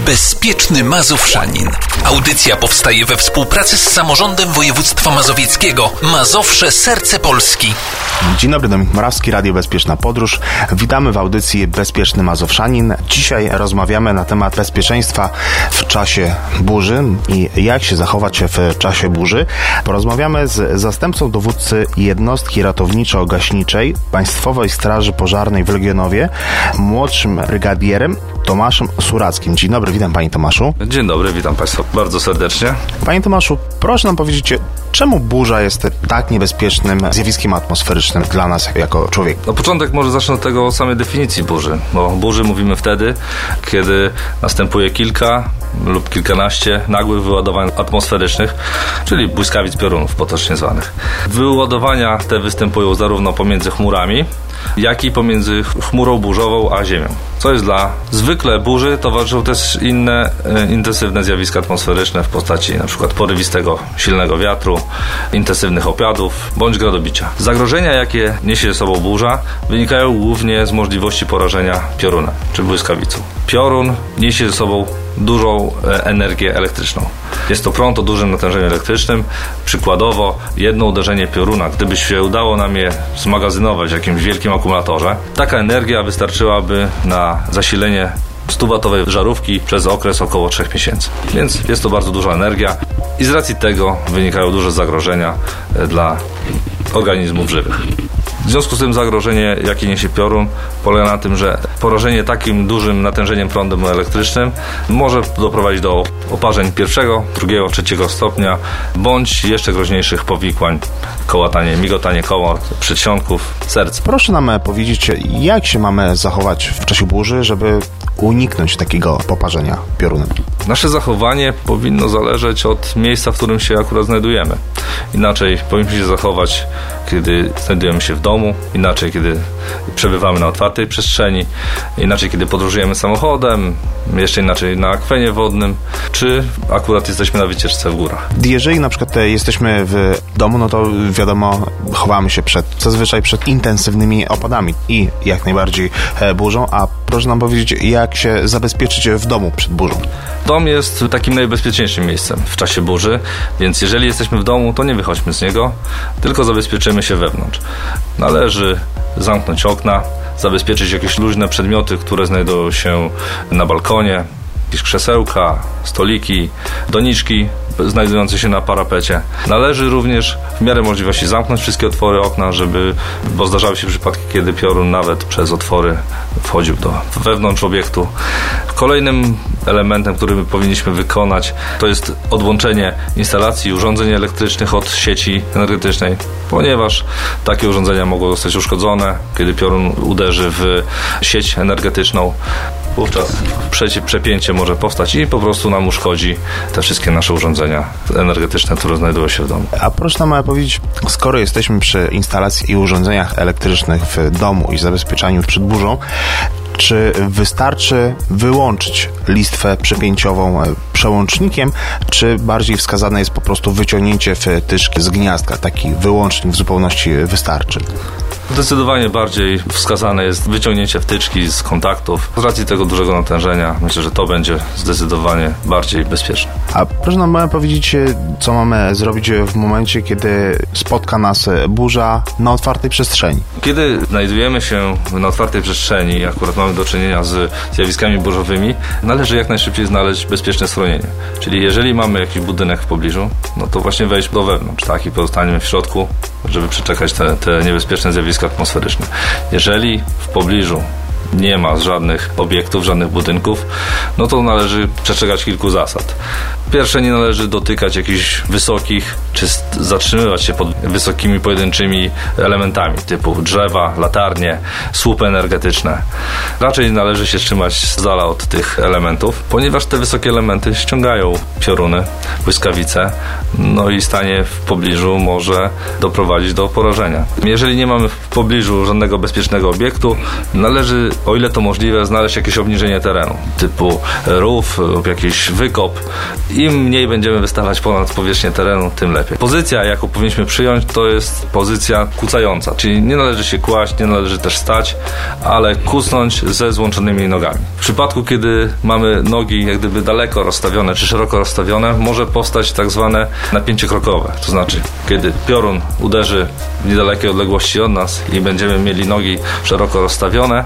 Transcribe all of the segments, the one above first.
Bezpieczny Mazowszanin. Audycja powstaje we współpracy z Samorządem Województwa Mazowieckiego. Mazowsze - serce Polski. Dzień dobry, Dominik Morawski, Radio Bezpieczna Podróż. Witamy w audycji Bezpieczny Mazowszanin. Dzisiaj rozmawiamy na temat bezpieczeństwa w czasie burzy i jak się zachować w czasie burzy. Porozmawiamy z zastępcą dowódcy jednostki ratowniczo-gaśniczej Państwowej Straży Pożarnej w Legionowie, młodszym brygadierem Tomaszem Surackim. Dzień dobry, witam Panie Tomaszu. Dzień dobry, witam Państwa bardzo serdecznie. Panie Tomaszu, proszę nam powiedzieć, czemu burza jest tak niebezpiecznym zjawiskiem atmosferycznym dla nas jako człowieka? Na początek może zacznę od tego samej definicji burzy. Bo o burzy mówimy wtedy, kiedy następuje kilka lub kilkanaście nagłych wyładowań atmosferycznych, czyli błyskawic piorunów potocznie zwanych. Wyładowania te występują zarówno pomiędzy chmurami, jak i pomiędzy chmurą burzową a ziemią. Co jest dla zwykle burzy towarzyszą też inne intensywne zjawiska atmosferyczne w postaci np. porywistego, silnego wiatru, intensywnych opadów bądź gradobicia. Zagrożenia, jakie niesie ze sobą burza, wynikają głównie z możliwości porażenia piorunem czy błyskawicą. Piorun niesie ze sobą dużą energię elektryczną. Jest to prąd o dużym natężeniu elektrycznym. Przykładowo, jedno uderzenie pioruna, gdyby się udało nam je zmagazynować w jakimś wielkim akumulatorze, taka energia wystarczyłaby na zasilenie 100-watowej żarówki przez okres około 3 miesięcy. Więc jest to bardzo duża energia i z racji tego wynikają duże zagrożenia dla organizmów żywych. W związku z tym zagrożenie, jakie niesie piorun, polega na tym, że porażenie takim dużym natężeniem prądem elektrycznym może doprowadzić do oparzeń pierwszego, drugiego, trzeciego stopnia, bądź jeszcze groźniejszych powikłań, kołatanie, migotanie koła, przedsionków, serca. Proszę nam powiedzieć, jak się mamy zachować w czasie burzy, żeby uniknąć takiego poparzenia piorunem? Nasze zachowanie powinno zależeć od miejsca, w którym się akurat znajdujemy. Inaczej powinniśmy się zachować, kiedy znajdujemy się w domu, inaczej, kiedy przebywamy na otwartej przestrzeni, inaczej, kiedy podróżujemy samochodem, jeszcze inaczej na akwenie wodnym, czy akurat jesteśmy na wycieczce w górach. Jeżeli na przykład jesteśmy w domu, no to wiadomo, chowamy się zazwyczaj przed intensywnymi opadami i jak najbardziej burzą, a proszę nam powiedzieć, jak się zabezpieczyć w domu przed burzą? Dom jest takim najbezpieczniejszym miejscem w czasie burzy, więc jeżeli jesteśmy w domu, to nie wychodźmy z niego, tylko zabezpieczymy się wewnątrz. Należy zamknąć okna, zabezpieczyć jakieś luźne przedmioty, które znajdują się na balkonie, jakieś krzesełka, stoliki, doniczki znajdujące się na parapecie. Należy również w miarę możliwości zamknąć wszystkie otwory okna, bo zdarzały się przypadki, kiedy piorun nawet przez otwory wchodził wewnątrz obiektu. Kolejnym elementem, który my powinniśmy wykonać, to jest odłączenie instalacji i urządzeń elektrycznych od sieci energetycznej, ponieważ takie urządzenia mogą zostać uszkodzone, kiedy piorun uderzy w sieć energetyczną. Wówczas przepięcie może powstać i po prostu nam uszkodzi te wszystkie nasze urządzenia energetyczne, które znajdują się w domu. A proszę nam powiedzieć, skoro jesteśmy przy instalacji i urządzeniach elektrycznych w domu i zabezpieczaniu przed burzą, czy wystarczy wyłączyć listwę przepięciową przełącznikiem, czy bardziej wskazane jest po prostu wyciągnięcie wtyczki z gniazdka? Taki wyłącznik w zupełności wystarczy. Zdecydowanie bardziej wskazane jest wyciągnięcie wtyczki z kontaktów. Z racji tego dużego natężenia myślę, że to będzie zdecydowanie bardziej bezpieczne. A proszę nam powiedzieć, co mamy zrobić w momencie, kiedy spotka nas burza na otwartej przestrzeni? Kiedy znajdujemy się na otwartej przestrzeni, akurat mamy do czynienia z zjawiskami burzowymi, należy jak najszybciej znaleźć bezpieczne schronienie. Czyli jeżeli mamy jakiś budynek w pobliżu, no to właśnie wejść do wewnątrz, tak, i pozostaniemy w środku, żeby przeczekać te niebezpieczne zjawiska atmosferyczne. Jeżeli w pobliżu nie ma żadnych obiektów, żadnych budynków, no to należy przestrzegać kilku zasad. Pierwsze, nie należy dotykać jakichś wysokich, czy zatrzymywać się pod wysokimi pojedynczymi elementami typu drzewa, latarnie, słupy energetyczne. Raczej należy się trzymać z dala od tych elementów, ponieważ te wysokie elementy ściągają pioruny, błyskawice, no i stanie w pobliżu może doprowadzić do porażenia. Jeżeli nie mamy w pobliżu żadnego bezpiecznego obiektu, należy o ile to możliwe, znaleźć jakieś obniżenie terenu, typu rów lub jakiś wykop. Im mniej będziemy wystawać ponad powierzchnię terenu, tym lepiej. Pozycja, jaką powinniśmy przyjąć, to jest pozycja kucająca, czyli nie należy się kłaść, nie należy też stać, ale kucnąć ze złączonymi nogami. W przypadku, kiedy mamy nogi jak gdyby daleko rozstawione czy szeroko rozstawione, może powstać tak zwane napięcie krokowe. To znaczy, kiedy piorun uderzy w niedalekiej odległości od nas i będziemy mieli nogi szeroko rozstawione,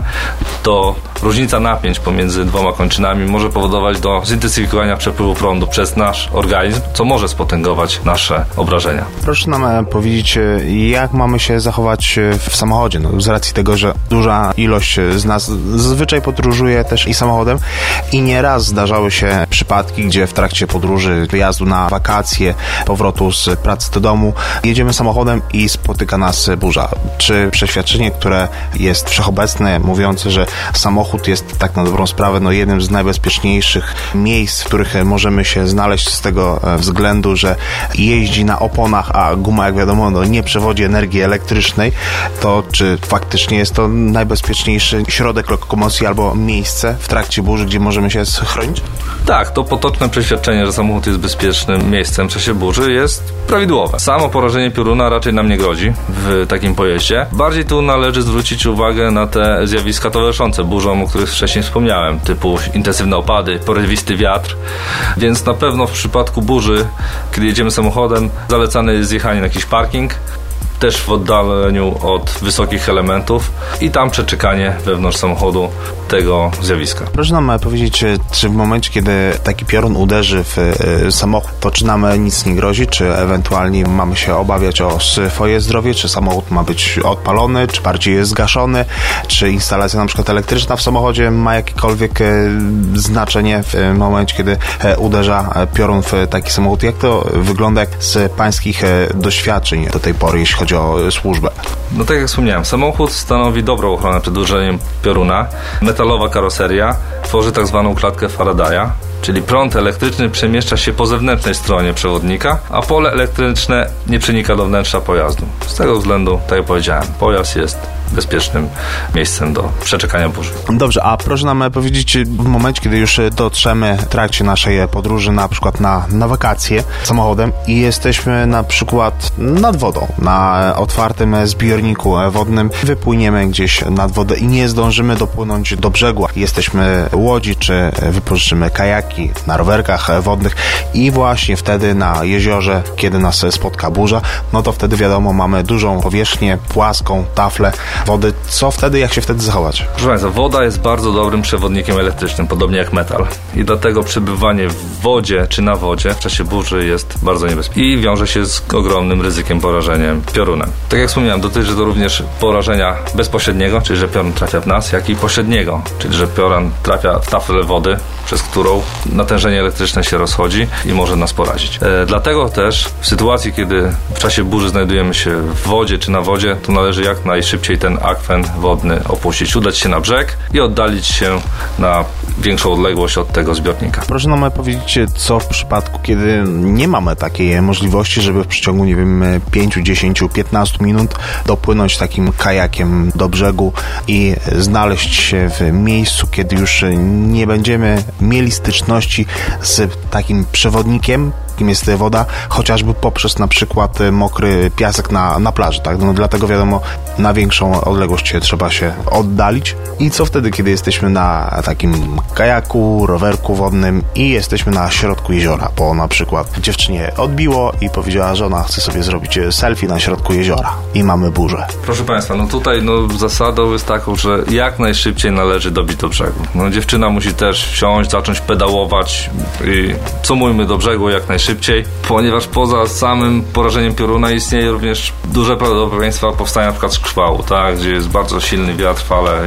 to różnica napięć pomiędzy dwoma kończynami może powodować do zintensyfikowania przepływu prądu przez nasz organizm, co może spotęgować nasze obrażenia. Proszę nam powiedzieć, jak mamy się zachować w samochodzie? No, z racji tego, że duża ilość z nas zazwyczaj podróżuje też i samochodem i nieraz zdarzały się przypadki, gdzie w trakcie podróży, wyjazdu na wakacje, powrotu z pracy do domu, jedziemy samochodem i spotyka nas burza. Czy przeświadczenie, które jest wszechobecne, mówiące, że samochód jest tak na dobrą sprawę jednym z najbezpieczniejszych miejsc, w których możemy się znaleźć z tego względu, że jeździ na oponach, a guma, jak wiadomo, nie przewodzi energii elektrycznej, to czy faktycznie jest to najbezpieczniejszy środek lokomocji albo miejsce w trakcie burzy, gdzie możemy się schronić? Tak, to potoczne przeświadczenie, że samochód jest bezpiecznym miejscem w czasie burzy, jest prawidłowe. Samo porażenie pioruna raczej nam nie grozi w takim pojeździe. Bardziej tu należy zwrócić uwagę na te zjawiska towarzyszące burzom, o których wcześniej wspomniałem, typu intensywne opady, porywisty wiatr, więc na pewno w przypadku burzy, kiedy jedziemy samochodem, zalecane jest zjechanie na jakiś parking, też w oddaleniu od wysokich elementów i tam przeczekanie wewnątrz samochodu tego zjawiska. Proszę nam powiedzieć, czy w momencie, kiedy taki piorun uderzy w samochód, to czy nam nic nie grozi, czy ewentualnie mamy się obawiać o swoje zdrowie, czy samochód ma być odpalony, czy bardziej jest zgaszony, czy instalacja na przykład elektryczna w samochodzie ma jakiekolwiek znaczenie w momencie, kiedy uderza piorun w taki samochód? Jak to wygląda z pańskich doświadczeń do tej pory, jeśli chodzi o służbę? No tak jak wspomniałem, samochód stanowi dobrą ochronę przed uderzeniem pioruna. Metalowa karoseria tworzy tak zwaną klatkę Faradaya, czyli prąd elektryczny przemieszcza się po zewnętrznej stronie przewodnika, a pole elektryczne nie przenika do wnętrza pojazdu. Z tego względu, tak jak powiedziałem, pojazd jest bezpiecznym miejscem do przeczekania burzy. Dobrze, a proszę nam powiedzieć, w momencie, kiedy już dotrzemy w trakcie naszej podróży na przykład na wakacje samochodem i jesteśmy na przykład nad wodą, na otwartym zbiorniku wodnym, wypłyniemy gdzieś nad wodę i nie zdążymy dopłynąć do brzegu. Jesteśmy łodzi, czy wypożyczymy kajaki na rowerkach wodnych i właśnie wtedy na jeziorze, kiedy nas spotka burza, no to wtedy wiadomo, mamy dużą powierzchnię, płaską taflę wody. Co wtedy, jak się wtedy zachować? Proszę Państwa, woda jest bardzo dobrym przewodnikiem elektrycznym, podobnie jak metal. I dlatego przebywanie w wodzie czy na wodzie w czasie burzy jest bardzo niebezpieczne i wiąże się z ogromnym ryzykiem porażenia piorunem. Tak jak wspomniałem, dotyczy to również porażenia bezpośredniego, czyli że piorun trafia w nas, jak i pośredniego, czyli że piorun trafia w taflę wody, przez którą natężenie elektryczne się rozchodzi i może nas porazić. Dlatego też w sytuacji, kiedy w czasie burzy znajdujemy się w wodzie czy na wodzie, to należy jak najszybciej ten akwen wodny opuścić, udać się na brzeg i oddalić się na większą odległość od tego zbiornika. Proszę nam powiedzieć, co w przypadku, kiedy nie mamy takiej możliwości, żeby w przeciągu, 5, 10, 15 minut dopłynąć takim kajakiem do brzegu i znaleźć się w miejscu, kiedy już nie będziemy mieli styczności z takim przewodnikiem, jakim jest woda, chociażby poprzez na przykład mokry piasek na plaży, tak? No, dlatego wiadomo, na większą odległość trzeba się oddalić. I co wtedy, kiedy jesteśmy na takim kajaku, rowerku wodnym i jesteśmy na środku jeziora, bo na przykład dziewczynie odbiło i powiedziała, że ona chce sobie zrobić selfie na środku jeziora i mamy burzę. Proszę Państwa, no tutaj zasadą jest taką, że jak najszybciej należy dobić do brzegu. No, dziewczyna musi też wsiąść, zacząć pedałować i cumujmy do brzegu jak najszybciej, ponieważ poza samym porażeniem pioruna istnieje również duże prawdopodobieństwo powstania na przykład szkwału, tak, gdzie jest bardzo silny wiatr, fale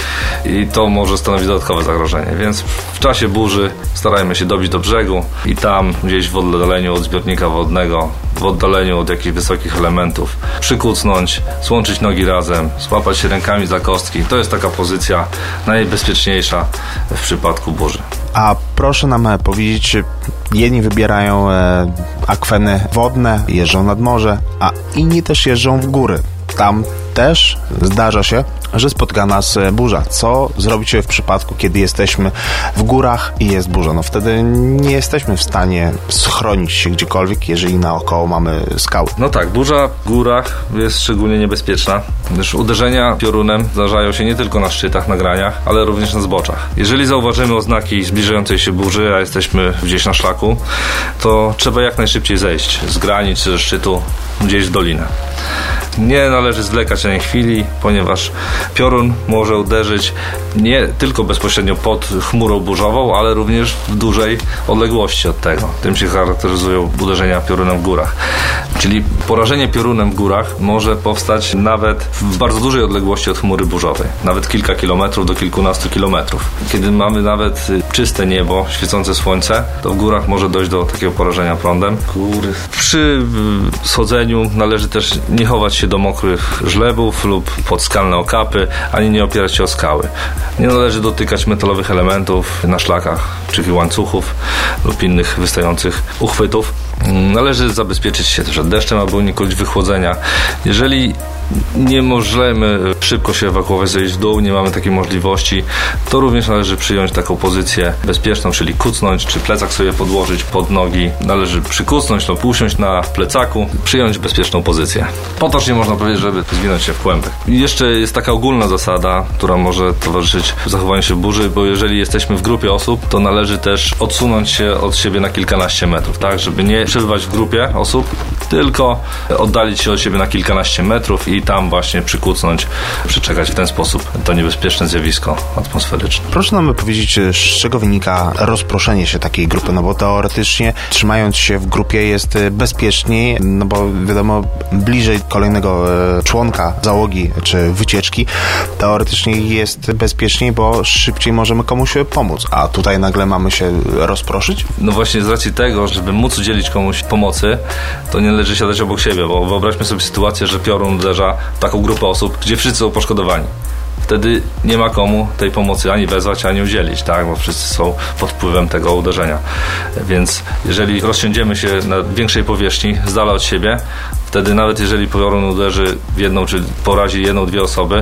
i to może stanowić dodatkowe zagrożenie, więc w czasie burzy starajmy się dobić do brzegu i tam gdzieś w oddaleniu od zbiornika wodnego, w oddaleniu od jakichś wysokich elementów przykucnąć, złączyć nogi razem, złapać się rękami za kostki. To jest taka pozycja najbezpieczniejsza w przypadku burzy. A proszę nam powiedzieć, jedni wybierają akweny wodne, jeżdżą nad morze, a inni też jeżdżą w góry. Tam też zdarza się, że spotka nas burza. Co zrobić w przypadku, kiedy jesteśmy w górach i jest burza? No wtedy nie jesteśmy w stanie schronić się gdziekolwiek, jeżeli naokoło mamy skały. No tak, burza w górach jest szczególnie niebezpieczna, gdyż uderzenia piorunem zdarzają się nie tylko na szczytach, na graniach, ale również na zboczach. Jeżeli zauważymy oznaki zbliżającej się burzy, a jesteśmy gdzieś na szlaku, to trzeba jak najszybciej zejść z granic czy ze szczytu gdzieś w dolinę. Nie należy zwlekać ani chwili, ponieważ piorun może uderzyć nie tylko bezpośrednio pod chmurą burzową, ale również w dużej odległości od tego. Tym się charakteryzują uderzenia piorunem w górach. Czyli porażenie piorunem w górach może powstać nawet w bardzo dużej odległości od chmury burzowej. Nawet kilka kilometrów do kilkunastu kilometrów. Kiedy mamy nawet czyste niebo, świecące słońce, to w górach może dojść do takiego porażenia prądem. Przy schodzeniu należy też nie chować się do mokrych żlebów lub pod skalne okapy, ani nie opierać się o skały. Nie należy dotykać metalowych elementów na szlakach, czy łańcuchów lub innych wystających uchwytów. Należy zabezpieczyć się przed deszczem, aby uniknąć wychłodzenia. Jeżeli nie możemy szybko się ewakuować, zejść w dół, nie mamy takiej możliwości, to również należy przyjąć taką pozycję bezpieczną, czyli kucnąć, czy plecak sobie podłożyć pod nogi. Należy przykucnąć lub usiąść na plecaku, przyjąć bezpieczną pozycję. Potocznie można powiedzieć, żeby zwinąć się w kłębek. I jeszcze jest taka ogólna zasada, która może towarzyszyć zachowaniu się w burzy, bo jeżeli jesteśmy w grupie osób, to należy też odsunąć się od siebie na kilkanaście metrów, tak, żeby nie przebywać w grupie osób, tylko oddalić się od siebie na kilkanaście metrów i tam właśnie przykucnąć, przeczekać w ten sposób to niebezpieczne zjawisko atmosferyczne. Proszę nam powiedzieć, z czego wynika rozproszenie się takiej grupy, no bo teoretycznie trzymając się w grupie jest bezpieczniej, no bo wiadomo, bliżej kolejnego członka załogi czy wycieczki teoretycznie jest bezpieczniej, bo szybciej możemy komuś pomóc, a tutaj nagle mamy się rozproszyć? No właśnie z racji tego, żeby móc udzielić komuś pomocy, to nie należy siadać obok siebie, bo wyobraźmy sobie sytuację, że piorun uderza w taką grupę osób, gdzie wszyscy są poszkodowani. Wtedy nie ma komu tej pomocy ani wezwać, ani udzielić, tak? Bo wszyscy są pod wpływem tego uderzenia. Więc jeżeli rozsiądziemy się na większej powierzchni, z dala od siebie, wtedy nawet jeżeli piorun uderzy w jedną, czy porazi jedną, dwie osoby,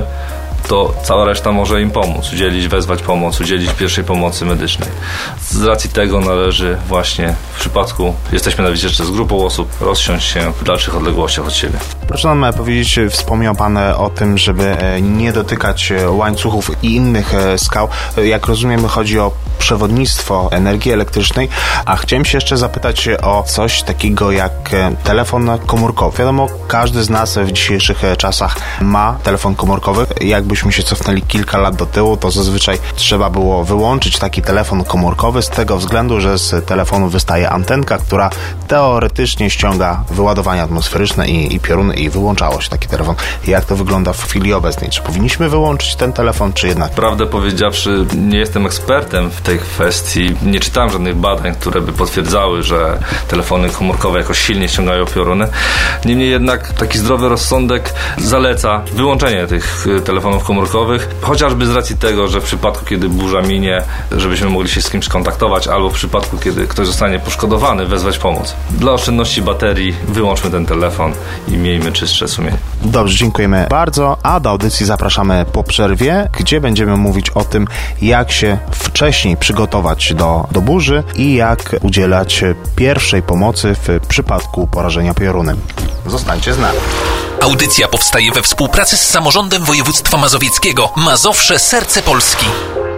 to cała reszta może im pomóc, wezwać pomoc, udzielić pierwszej pomocy medycznej. Z racji tego należy właśnie w przypadku, jesteśmy na wycieczce z grupą osób, rozsiąść się w dalszych odległościach od siebie. Proszę nam powiedzieć, wspomniał Pan o tym, żeby nie dotykać łańcuchów i innych skał. Jak rozumiem, chodzi o przewodnictwo energii elektrycznej, a chciałem się jeszcze zapytać o coś takiego jak telefon komórkowy. Wiadomo, każdy z nas w dzisiejszych czasach ma telefon komórkowy. Jakbyśmy się cofnęli kilka lat do tyłu, to zazwyczaj trzeba było wyłączyć taki telefon komórkowy z tego względu, że z telefonu wystaje antenka, która teoretycznie ściąga wyładowania atmosferyczne i pioruny i wyłączało się taki telefon. Jak to wygląda w chwili obecnej? Czy powinniśmy wyłączyć ten telefon, czy jednak? Prawdę powiedziawszy, nie jestem ekspertem w tej kwestii. Nie czytałem żadnych badań, które by potwierdzały, że telefony komórkowe jakoś silnie ściągają pioruny. Niemniej jednak taki zdrowy rozsądek zaleca wyłączenie tych telefonów komórkowych, chociażby z racji tego, że w przypadku, kiedy burza minie, żebyśmy mogli się z kimś skontaktować, albo w przypadku, kiedy ktoś zostanie poszkodowany, wezwać pomoc. Dla oszczędności baterii wyłączmy ten telefon i miejmy czystsze sumienie. Dobrze, dziękujemy bardzo, a do audycji zapraszamy po przerwie, gdzie będziemy mówić o tym, jak się wcześniej przygotować do burzy i jak udzielać pierwszej pomocy w przypadku porażenia piorunem. Zostańcie z nami. Audycja powstaje we współpracy z Samorządem Województwa Mazowieckiego. Mazowsze, serce Polski.